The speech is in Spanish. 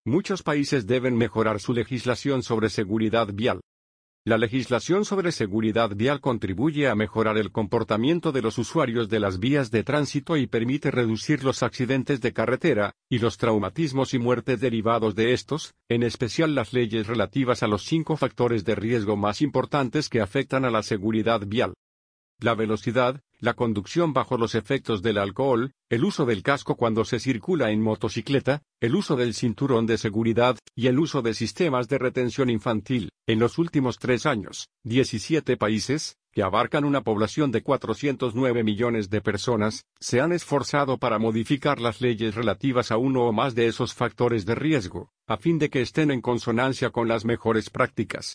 Muchos países deben mejorar su legislación sobre seguridad vial. La legislación sobre seguridad vial contribuye a mejorar el comportamiento de los usuarios de las vías de tránsito y permite reducir los accidentes de carretera, y los traumatismos y muertes derivados de estos, en especial las leyes relativas a los 5 factores de riesgo más importantes que afectan a la seguridad vial. La velocidad, la conducción bajo los efectos del alcohol, el uso del casco cuando se circula en motocicleta, el uso del cinturón de seguridad, y el uso de sistemas de retención infantil. En los últimos 3 años, 17 países, que abarcan una población de 409 millones de personas, se han esforzado para modificar las leyes relativas a uno o más de esos factores de riesgo, a fin de que estén en consonancia con las mejores prácticas.